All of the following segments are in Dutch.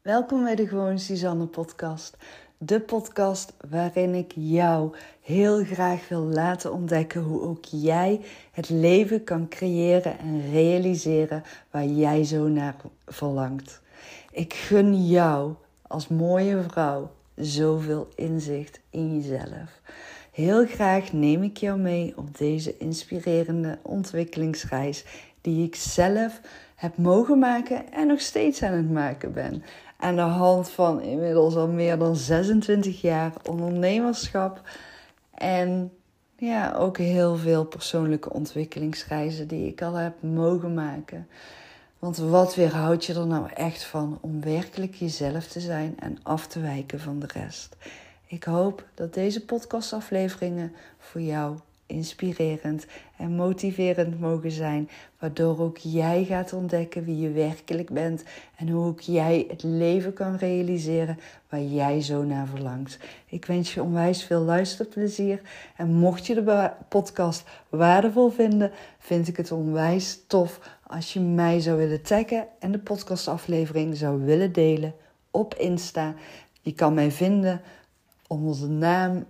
Welkom bij de Gewoon Suzanne podcast. De podcast waarin ik jou heel graag wil laten ontdekken hoe ook jij het leven kan creëren en realiseren waar jij zo naar verlangt. Ik gun jou als mooie vrouw zoveel inzicht in jezelf. Heel graag neem ik jou mee op deze inspirerende ontwikkelingsreis die ik zelf heb mogen maken en nog steeds aan het maken ben. Aan de hand van inmiddels al meer dan 26 jaar ondernemerschap. En ja, ook heel veel persoonlijke ontwikkelingsreizen die ik al heb mogen maken. Want wat weerhoudt je er nou echt van om werkelijk jezelf te zijn en af te wijken van de rest? Ik hoop dat deze podcastafleveringen voor jou inspirerend en motiverend mogen zijn, waardoor ook jij gaat ontdekken wie je werkelijk bent en hoe ook jij het leven kan realiseren waar jij zo naar verlangt. Ik wens je onwijs veel luisterplezier en mocht je de podcast waardevol vinden, vind ik het onwijs tof als je mij zou willen taggen en de podcastaflevering zou willen delen op Insta. Je kan mij vinden onder de naam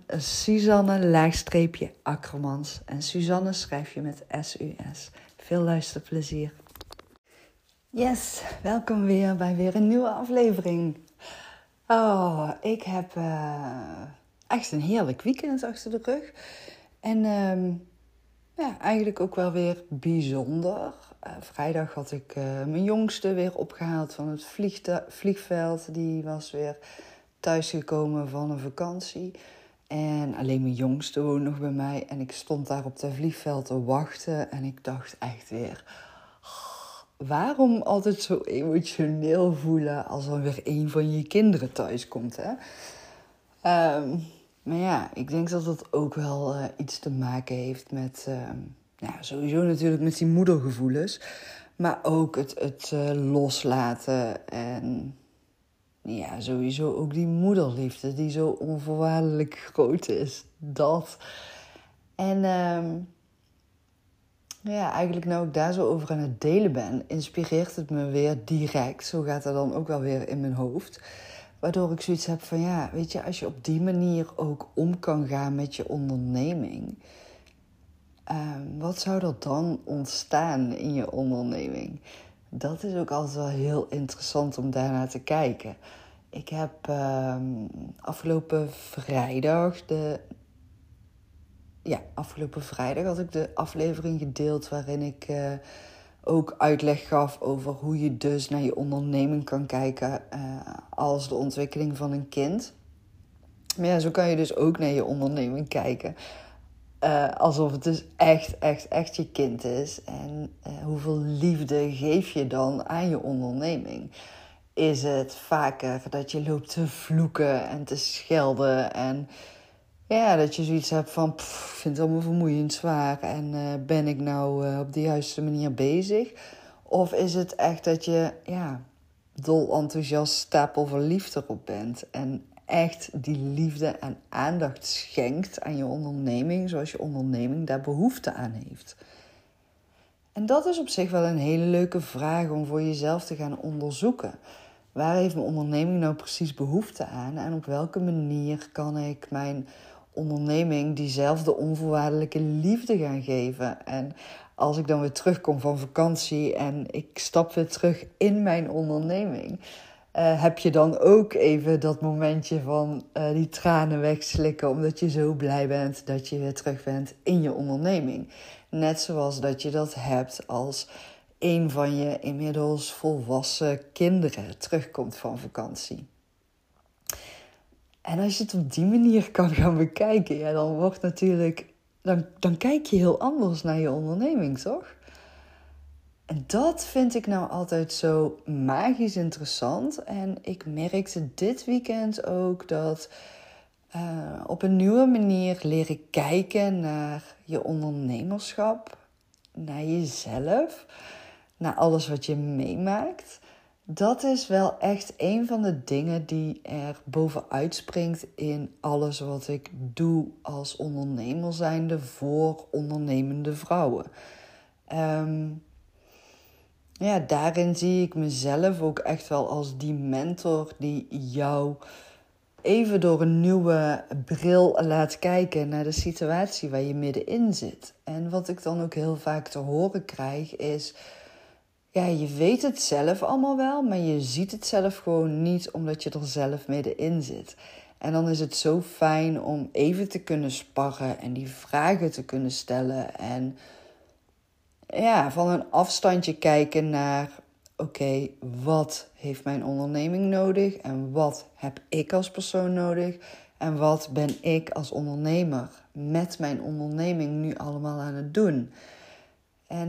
Suzanne_Akkermans. En Suzanne schrijf je met S-U-S. Veel luisterplezier. Yes, welkom weer bij weer een nieuwe aflevering. Oh, ik heb echt een heerlijk weekend achter de rug. En ja, eigenlijk ook wel weer bijzonder. Vrijdag had ik mijn jongste weer opgehaald van het vliegveld. Die was weer thuisgekomen van een vakantie. En alleen mijn jongste woont nog bij mij. En ik stond daar op het vliegveld te wachten. En ik dacht echt weer, waarom altijd zo emotioneel voelen als er weer een van je kinderen thuis komt, hè? Maar ja, ik denk dat dat ook wel iets te maken heeft met, sowieso natuurlijk met die moedergevoelens. Maar ook het loslaten en ja, sowieso ook die moederliefde die zo onvoorwaardelijk groot is. Dat. En ja, eigenlijk nou ik daar zo over aan het delen ben, inspireert het me weer direct. Zo gaat het dan ook wel weer in mijn hoofd. Waardoor ik zoiets heb van ja, weet je, als je op die manier ook om kan gaan met je onderneming, wat zou er dan ontstaan in je onderneming? Dat is ook altijd wel heel interessant om daarnaar te kijken. Ik heb afgelopen vrijdag had ik de aflevering gedeeld waarin ik ook uitleg gaf over hoe je dus naar je onderneming kan kijken als de ontwikkeling van een kind. Maar ja, zo kan je dus ook naar je onderneming kijken. Alsof het dus echt je kind is. En hoeveel liefde geef je dan aan je onderneming? Is het vaker dat je loopt te vloeken en te schelden en ja, dat je zoiets hebt van, ik vind het allemaal vermoeiend zwaar en ben ik nou op de juiste manier bezig? Of is het echt dat je dol enthousiast stapel verliefd erop bent en echt die liefde en aandacht schenkt aan je onderneming zoals je onderneming daar behoefte aan heeft? En dat is op zich wel een hele leuke vraag om voor jezelf te gaan onderzoeken. Waar heeft mijn onderneming nou precies behoefte aan? En op welke manier kan ik mijn onderneming diezelfde onvoorwaardelijke liefde gaan geven? En als ik dan weer terugkom van vakantie en ik stap weer terug in mijn onderneming, heb je dan ook even dat momentje van die tranen wegslikken, omdat je zo blij bent dat je weer terug bent in je onderneming. Net zoals dat je dat hebt als een van je inmiddels volwassen kinderen terugkomt van vakantie. En als je het op die manier kan gaan bekijken, ja, dan wordt natuurlijk, dan kijk je heel anders naar je onderneming, toch? En dat vind ik nou altijd zo magisch interessant. En ik merkte dit weekend ook dat op een nieuwe manier leren kijken naar je ondernemerschap, naar jezelf, naar alles wat je meemaakt. Dat is wel echt een van de dingen die er bovenuit springt in alles wat ik doe als ondernemer zijnde voor ondernemende vrouwen. Ja, daarin zie ik mezelf ook echt wel als die mentor die jou even door een nieuwe bril laat kijken naar de situatie waar je middenin zit. En wat ik dan ook heel vaak te horen krijg is, ja, je weet het zelf allemaal wel, maar je ziet het zelf gewoon niet omdat je er zelf middenin zit. En dan is het zo fijn om even te kunnen sparren en die vragen te kunnen stellen en ja, van een afstandje kijken naar, oké, wat heeft mijn onderneming nodig en wat heb ik als persoon nodig en wat ben ik als ondernemer met mijn onderneming nu allemaal aan het doen. En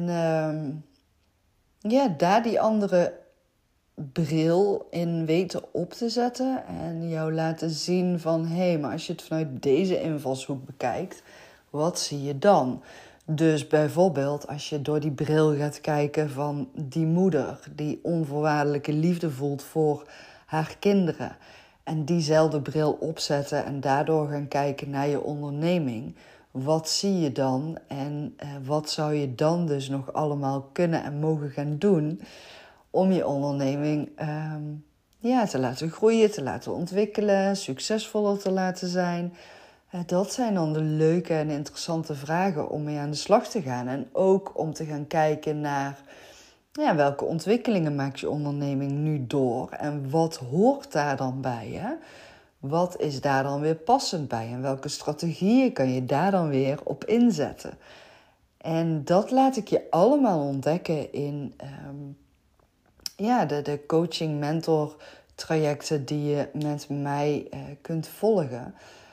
ja, daar die andere bril in weten op te zetten en jou laten zien van, hé, maar als je het vanuit deze invalshoek bekijkt, wat zie je dan? Dus bijvoorbeeld als je door die bril gaat kijken van die moeder die onvoorwaardelijke liefde voelt voor haar kinderen en diezelfde bril opzetten en daardoor gaan kijken naar je onderneming, wat zie je dan en wat zou je dan dus nog allemaal kunnen en mogen gaan doen om je onderneming te laten groeien, te laten ontwikkelen, succesvoller te laten zijn. Dat zijn dan de leuke en interessante vragen om mee aan de slag te gaan. En ook om te gaan kijken naar welke ontwikkelingen maakt je onderneming nu door en wat hoort daar dan bij? Hè? Wat is daar dan weer passend bij en welke strategieën kan je daar dan weer op inzetten? En dat laat ik je allemaal ontdekken in de coaching mentor trajecten die je met mij kunt volgen.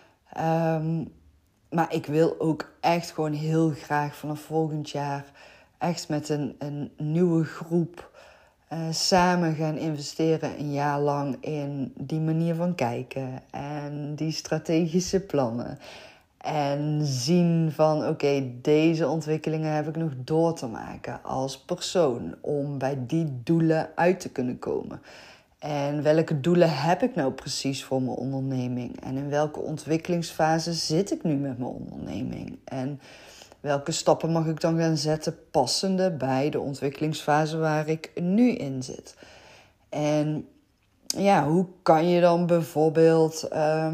Maar ik wil ook echt gewoon heel graag vanaf volgend jaar echt met een nieuwe groep samen gaan investeren een jaar lang in die manier van kijken en die strategische plannen. En zien van oké, deze ontwikkelingen heb ik nog door te maken als persoon om bij die doelen uit te kunnen komen. En welke doelen heb ik nou precies voor mijn onderneming? En in welke ontwikkelingsfase zit ik nu met mijn onderneming? En welke stappen mag ik dan gaan zetten passende bij de ontwikkelingsfase waar ik nu in zit? En ja, hoe kan je dan bijvoorbeeld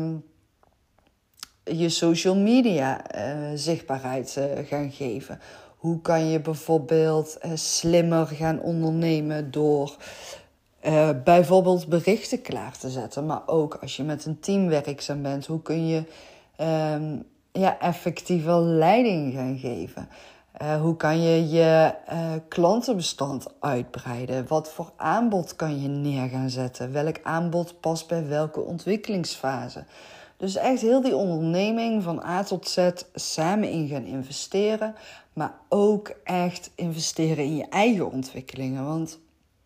je social media zichtbaarheid gaan geven? Hoe kan je bijvoorbeeld slimmer gaan ondernemen door bijvoorbeeld berichten klaar te zetten? Maar ook als je met een team werkzaam bent, hoe kun je effectiever leiding gaan geven? Hoe kan je je klantenbestand uitbreiden? Wat voor aanbod kan je neer gaan zetten? Welk aanbod past bij welke ontwikkelingsfase? Dus echt heel die onderneming van A tot Z samen in gaan investeren. Maar ook echt investeren in je eigen ontwikkelingen. Want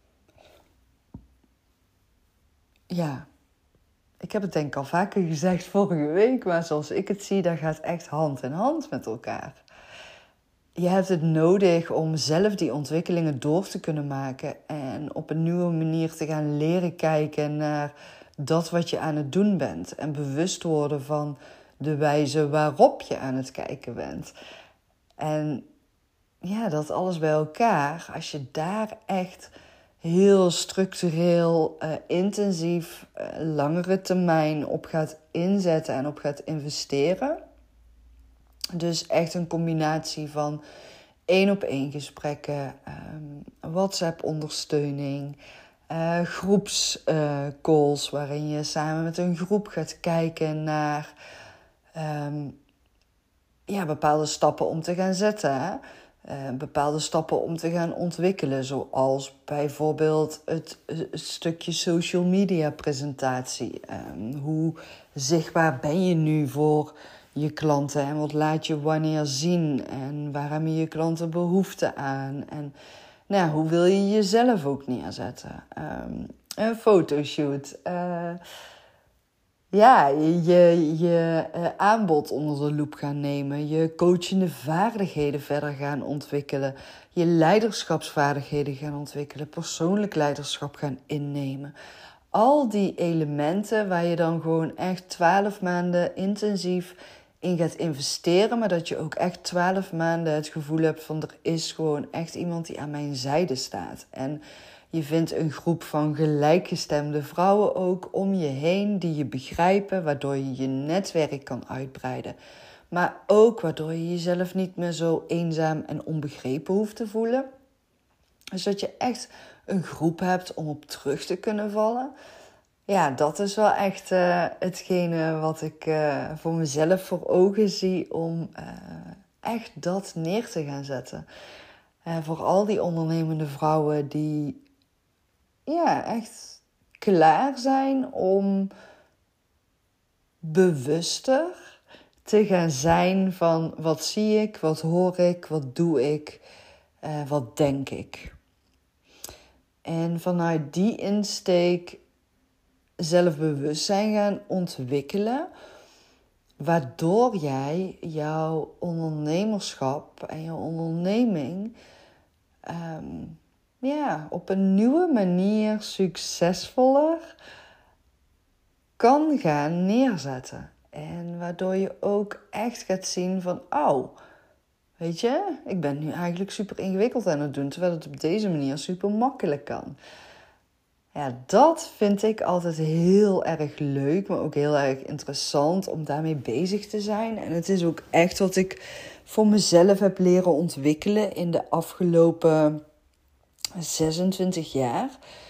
ja, ik heb het denk ik al vaker gezegd vorige week. Maar zoals ik het zie, dat gaat echt hand in hand met elkaar. Je hebt het nodig om zelf die ontwikkelingen door te kunnen maken. En op een nieuwe manier te gaan leren kijken naar dat wat je aan het doen bent. En bewust worden van de wijze waarop je aan het kijken bent. En ja, dat alles bij elkaar. Als je daar echt heel structureel, intensief, langere termijn op gaat inzetten en op gaat investeren. Dus echt een combinatie van 1-op-1 gesprekken, WhatsApp-ondersteuning, groepscalls waarin je samen met een groep gaat kijken naar bepaalde stappen om te gaan zetten. Hè? Bepaalde stappen om te gaan ontwikkelen, zoals bijvoorbeeld het stukje social media presentatie. Hoe zichtbaar ben je nu voor je klanten en wat laat je wanneer zien en waar hebben je klanten behoefte aan en hoe wil je jezelf ook neerzetten? Een fotoshoot, je aanbod onder de loep gaan nemen, je coachende vaardigheden verder gaan ontwikkelen, je leiderschapsvaardigheden gaan ontwikkelen, persoonlijk leiderschap gaan innemen. Al die elementen waar je dan gewoon echt 12 maanden intensief in gaat investeren, maar dat je ook echt 12 maanden het gevoel hebt van er is gewoon echt iemand die aan mijn zijde staat. En je vindt een groep van gelijkgestemde vrouwen ook om je heen die je begrijpen, waardoor je je netwerk kan uitbreiden. Maar ook waardoor je jezelf niet meer zo eenzaam en onbegrepen hoeft te voelen. Dus dat je echt een groep hebt om op terug te kunnen vallen. Ja, dat is wel echt hetgene wat ik voor mezelf voor ogen zie om echt dat neer te gaan zetten. Voor al die ondernemende vrouwen die echt klaar zijn om bewuster te gaan zijn van wat zie ik, wat hoor ik, wat doe ik, wat denk ik. En vanuit die insteek zelfbewustzijn gaan ontwikkelen, waardoor jij jouw ondernemerschap en jouw onderneming op een nieuwe manier succesvoller kan gaan neerzetten. En waardoor je ook echt gaat zien van, weet je, ik ben nu eigenlijk super ingewikkeld aan het doen, terwijl het op deze manier super makkelijk kan. Ja, dat vind ik altijd heel erg leuk, maar ook heel erg interessant om daarmee bezig te zijn. En het is ook echt wat ik voor mezelf heb leren ontwikkelen in de afgelopen 26 jaar.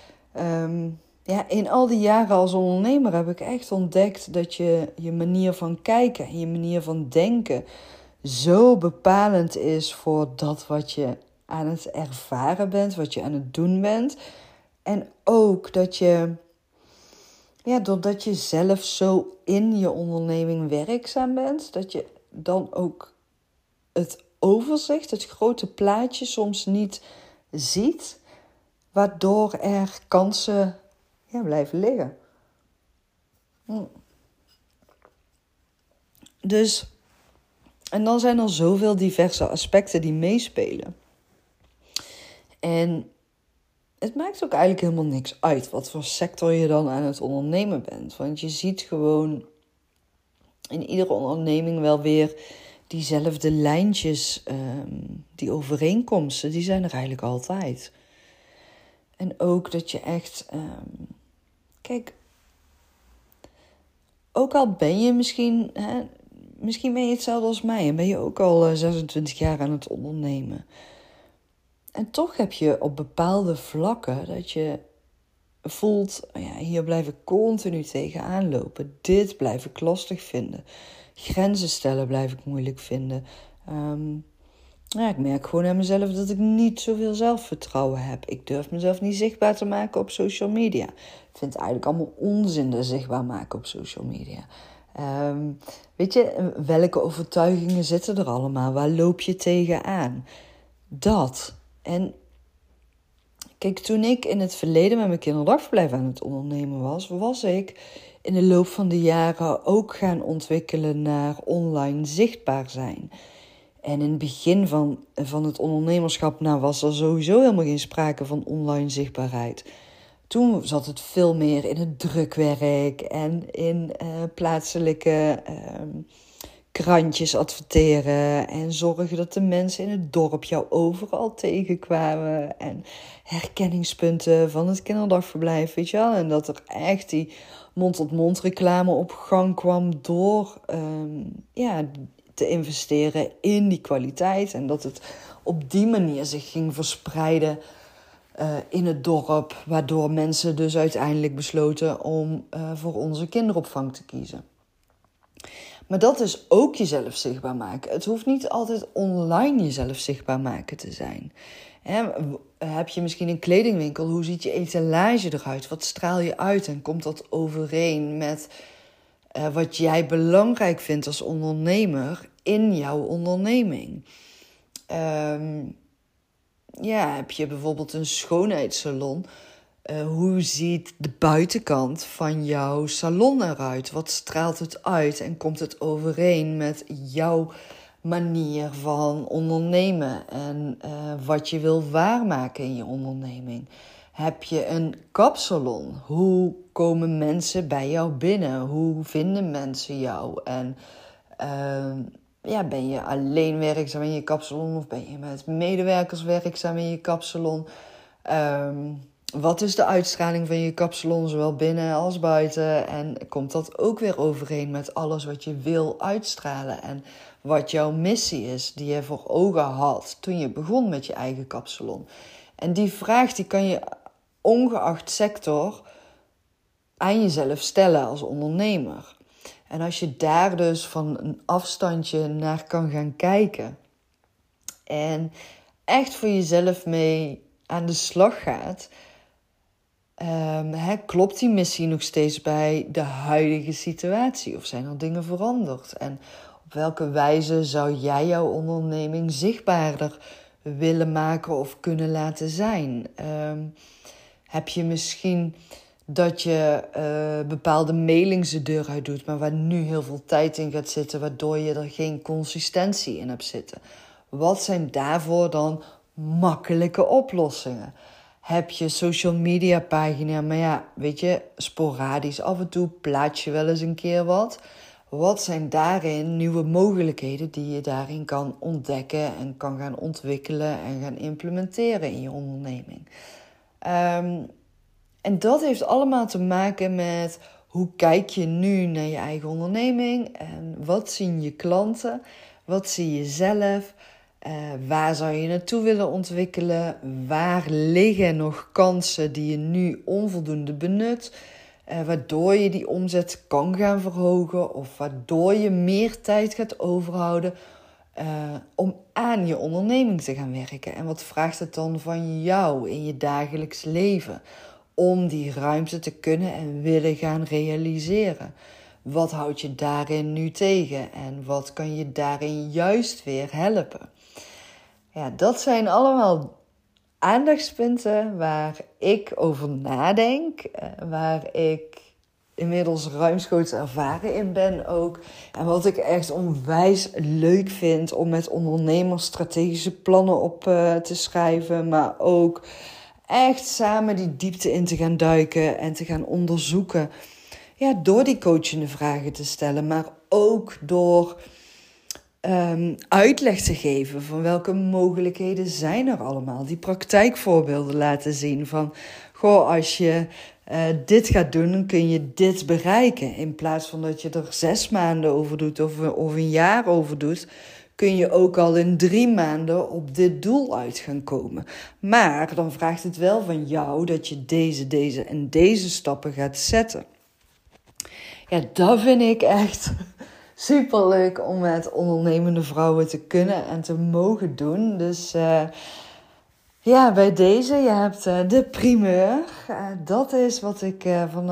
In al die jaren als ondernemer heb ik echt ontdekt dat je manier van kijken en je manier van denken zo bepalend is voor dat wat je aan het ervaren bent, wat je aan het doen bent. En ook dat je, doordat je zelf zo in je onderneming werkzaam bent, dat je dan ook het overzicht, het grote plaatje soms niet ziet, waardoor er kansen blijven liggen. Dus, en dan zijn er zoveel diverse aspecten die meespelen. En het maakt ook eigenlijk helemaal niks uit wat voor sector je dan aan het ondernemen bent. Want je ziet gewoon in iedere onderneming wel weer diezelfde lijntjes, die overeenkomsten, die zijn er eigenlijk altijd. En ook dat je echt, kijk, ook al ben je misschien ben je hetzelfde als mij en ben je ook al 26 jaar aan het ondernemen. En toch heb je op bepaalde vlakken dat je voelt, hier blijf ik continu tegenaan lopen. Dit blijf ik lastig vinden. Grenzen stellen blijf ik moeilijk vinden. Ik merk gewoon aan mezelf dat ik niet zoveel zelfvertrouwen heb. Ik durf mezelf niet zichtbaar te maken op social media. Ik vind het eigenlijk allemaal onzin dat zichtbaar maken op social media. Weet je, welke overtuigingen zitten er allemaal? Waar loop je tegenaan? Dat. En kijk, toen ik in het verleden met mijn kinderdagverblijf aan het ondernemen was ik in de loop van de jaren ook gaan ontwikkelen naar online zichtbaar zijn. En in het begin van het ondernemerschap was er sowieso helemaal geen sprake van online zichtbaarheid. Toen zat het veel meer in het drukwerk en in plaatselijke krantjes adverteren en zorgen dat de mensen in het dorp jou overal tegenkwamen en herkenningspunten van het kinderdagverblijf, weet je wel. En dat er echt die mond-tot-mond reclame op gang kwam door te investeren in die kwaliteit en dat het op die manier zich ging verspreiden in het dorp, waardoor mensen dus uiteindelijk besloten om voor onze kinderopvang te kiezen. Maar dat is ook jezelf zichtbaar maken. Het hoeft niet altijd online jezelf zichtbaar maken te zijn. Heb je misschien een kledingwinkel? Hoe ziet je etalage eruit? Wat straal je uit? En komt dat overeen met wat jij belangrijk vindt als ondernemer in jouw onderneming? Heb je bijvoorbeeld een schoonheidssalon? Hoe ziet de buitenkant van jouw salon eruit? Wat straalt het uit en komt het overeen met jouw manier van ondernemen en wat je wil waarmaken in je onderneming? Heb je een kapsalon? Hoe komen mensen bij jou binnen? Hoe vinden mensen jou? En Ben je alleen werkzaam in je kapsalon of ben je met medewerkers werkzaam in je kapsalon? Wat is de uitstraling van je kapsalon, zowel binnen als buiten? En komt dat ook weer overeen met alles wat je wil uitstralen? En wat jouw missie is, die je voor ogen had toen je begon met je eigen kapsalon? En die vraag die kan je ongeacht sector aan jezelf stellen als ondernemer. En als je daar dus van een afstandje naar kan gaan kijken en echt voor jezelf mee aan de slag gaat, klopt die missie nog steeds bij de huidige situatie? Of zijn er dingen veranderd? En op welke wijze zou jij jouw onderneming zichtbaarder willen maken of kunnen laten zijn? Heb je misschien dat je bepaalde mailings de deur uit doet, maar waar nu heel veel tijd in gaat zitten, waardoor je er geen consistentie in hebt zitten? Wat zijn daarvoor dan makkelijke oplossingen? Heb je social media pagina, maar ja, weet je, sporadisch af en toe plaats je wel eens een keer wat. Wat zijn daarin nieuwe mogelijkheden die je daarin kan ontdekken en kan gaan ontwikkelen en gaan implementeren in je onderneming? En dat heeft allemaal te maken met hoe kijk je nu naar je eigen onderneming en wat zien je klanten, wat zie je zelf, waar zou je naartoe willen ontwikkelen, waar liggen nog kansen die je nu onvoldoende benut, waardoor je die omzet kan gaan verhogen of waardoor je meer tijd gaat overhouden om aan je onderneming te gaan werken. En wat vraagt het dan van jou in je dagelijks leven om die ruimte te kunnen en willen gaan realiseren? Wat houdt je daarin nu tegen en wat kan je daarin juist weer helpen? Ja, dat zijn allemaal aandachtspunten waar ik over nadenk, waar ik inmiddels ruimschoots ervaren in ben ook. En wat ik echt onwijs leuk vind om met ondernemers strategische plannen op te schrijven, maar ook echt samen die diepte in te gaan duiken en te gaan onderzoeken. Ja, door die coachende vragen te stellen, maar ook door uitleg te geven van welke mogelijkheden zijn er allemaal. Die praktijkvoorbeelden laten zien van, als je dit gaat doen, dan kun je dit bereiken. In plaats van dat je er 6 maanden over doet of een jaar over doet, kun je ook al in 3 maanden op dit doel uit gaan komen. Maar dan vraagt het wel van jou dat je deze en deze stappen gaat zetten. Ja, dat vind ik echt superleuk om met ondernemende vrouwen te kunnen en te mogen doen. Dus bij deze, je hebt de primeur. Dat is wat ik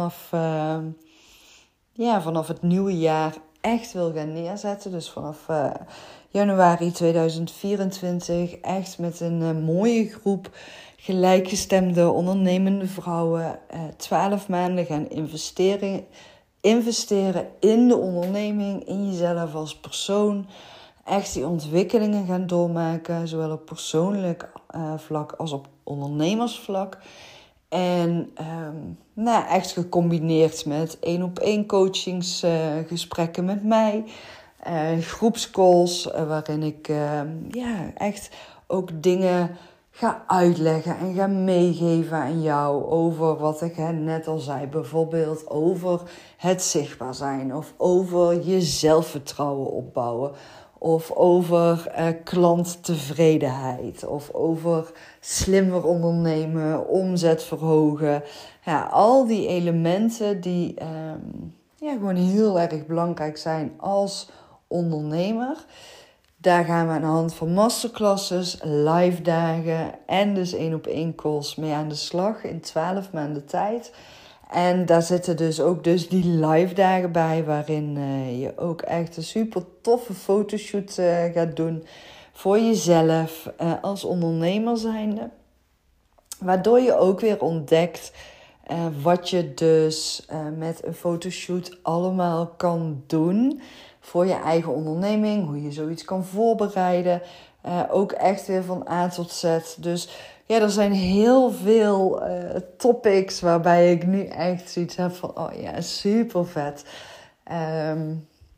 vanaf het nieuwe jaar echt wil gaan neerzetten. Dus vanaf januari 2024 echt met een mooie groep gelijkgestemde ondernemende vrouwen 12 maanden gaan investeren in de onderneming, in jezelf als persoon. Echt die ontwikkelingen gaan doormaken, zowel op persoonlijk vlak als op ondernemersvlak. En echt gecombineerd met 1-op-1 coachingsgesprekken met mij. Groepscalls waarin ik echt ook dingen ga uitleggen en ga meegeven aan jou over wat ik net al zei. Bijvoorbeeld over het zichtbaar zijn of over je zelfvertrouwen opbouwen. Of over klanttevredenheid of over slimmer ondernemen, omzet verhogen. Ja, al die elementen die gewoon heel erg belangrijk zijn als ondernemer. Daar gaan we aan de hand van masterclasses, live dagen en dus 1-op-1 calls mee aan de slag in 12 maanden tijd. En daar zitten dus ook die live dagen bij, waarin je ook echt een super toffe fotoshoot gaat doen voor jezelf als ondernemer zijnde. Waardoor je ook weer ontdekt wat je dus met een fotoshoot allemaal kan doen voor je eigen onderneming, hoe je zoiets kan voorbereiden. Ook echt weer van A tot Z. Dus ja, er zijn heel veel topics waarbij ik nu echt zoiets heb van, super vet.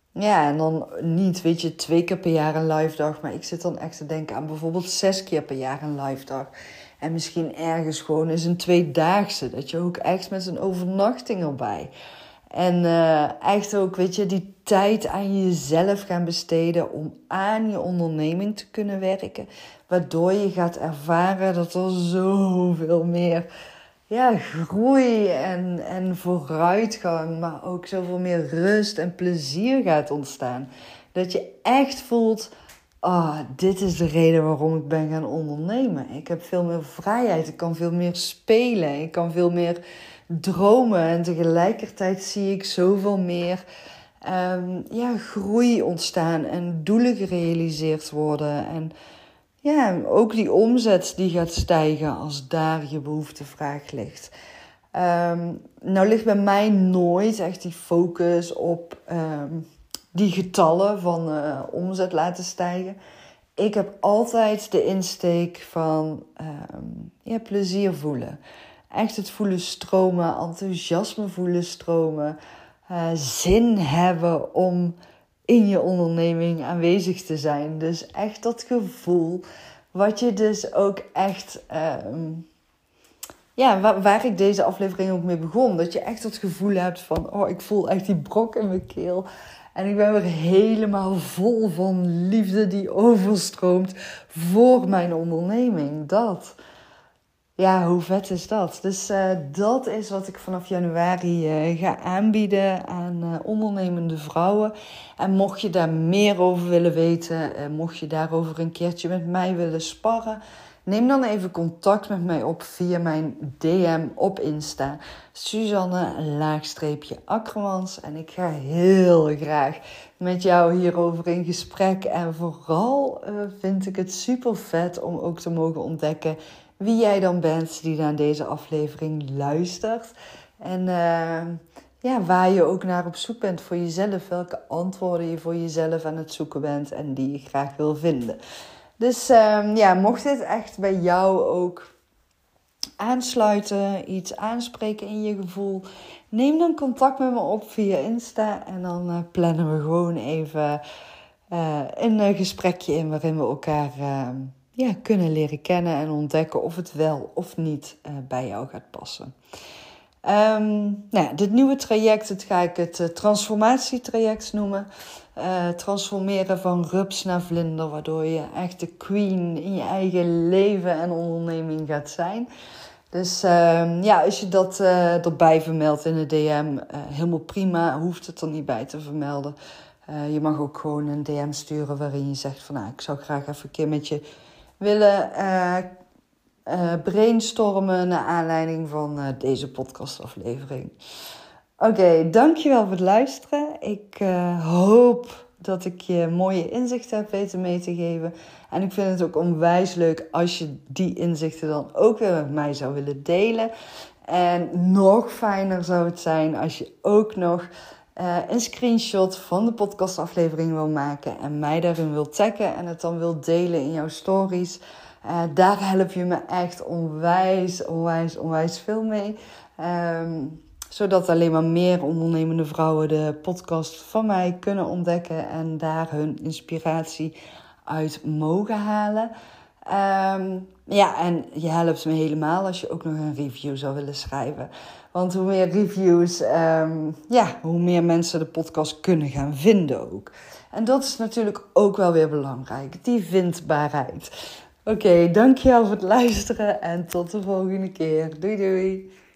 Ja, en dan niet, 2 keer per jaar een live dag. Maar ik zit dan echt te denken aan bijvoorbeeld 6 keer per jaar een live dag. En misschien ergens gewoon eens een 2-daagse. Dat je ook echt met een overnachting erbij. En echt ook, die tijd aan jezelf gaan besteden om aan je onderneming te kunnen werken. Waardoor je gaat ervaren dat er zoveel meer groei en vooruitgang, maar ook zoveel meer rust en plezier gaat ontstaan. Dat je echt voelt, dit is de reden waarom ik ben gaan ondernemen. Ik heb veel meer vrijheid, ik kan veel meer spelen, ik kan veel meer dromen. En tegelijkertijd zie ik zoveel meer groei ontstaan en doelen gerealiseerd worden. En ook die omzet die gaat stijgen als daar je behoeftevraag ligt. Nou ligt bij mij nooit echt die focus op die getallen van omzet laten stijgen. Ik heb altijd de insteek van plezier voelen. Echt het voelen stromen, enthousiasme voelen stromen. Zin hebben om in je onderneming aanwezig te zijn. Dus echt dat gevoel wat je dus ook echt... waar ik deze aflevering ook mee begon. Dat je echt het gevoel hebt van... ik voel echt die brok in mijn keel. En ik ben weer helemaal vol van liefde die overstroomt voor mijn onderneming. Dat. Ja, hoe vet is dat? Dus dat is wat ik vanaf januari ga aanbieden aan ondernemende vrouwen. En mocht je daar meer over willen weten, mocht je daarover een keertje met mij willen sparren, neem dan even contact met mij op via mijn DM op Insta. Suzanne_Akkermans. En ik ga heel graag met jou hierover in gesprek. En vooral vind ik het super vet om ook te mogen ontdekken wie jij dan bent die naar deze aflevering luistert. En waar je ook naar op zoek bent voor jezelf. Welke antwoorden je voor jezelf aan het zoeken bent en die je graag wil vinden. Dus mocht dit echt bij jou ook aansluiten, iets aanspreken in je gevoel, neem dan contact met me op via Insta. En dan plannen we gewoon even een gesprekje in waarin we elkaar kunnen leren kennen en ontdekken of het wel of niet bij jou gaat passen. Dit nieuwe traject, dat ga ik het transformatietraject noemen. Transformeren van rups naar vlinder, waardoor je echt de queen in je eigen leven en onderneming gaat zijn. Dus als je dat erbij vermeldt in de DM, helemaal prima, hoeft het er niet bij te vermelden. Je mag ook gewoon een DM sturen waarin je zegt van ik zou graag even een keer met je willen brainstormen naar aanleiding van deze podcastaflevering. Oké, dankjewel voor het luisteren. Ik hoop dat ik je mooie inzichten heb weten mee te geven. En ik vind het ook onwijs leuk als je die inzichten dan ook weer met mij zou willen delen. En nog fijner zou het zijn als je ook nog een screenshot van de podcastaflevering wil maken en mij daarin wil taggen en het dan wil delen in jouw stories. Daar help je me echt onwijs veel mee. Zodat alleen maar meer ondernemende vrouwen de podcast van mij kunnen ontdekken en daar hun inspiratie uit mogen halen. En je helpt me helemaal als je ook nog een review zou willen schrijven. Want hoe meer reviews, hoe meer mensen de podcast kunnen gaan vinden ook. En dat is natuurlijk ook wel weer belangrijk, die vindbaarheid. Oké, dankjewel voor het luisteren en tot de volgende keer. Doei doei!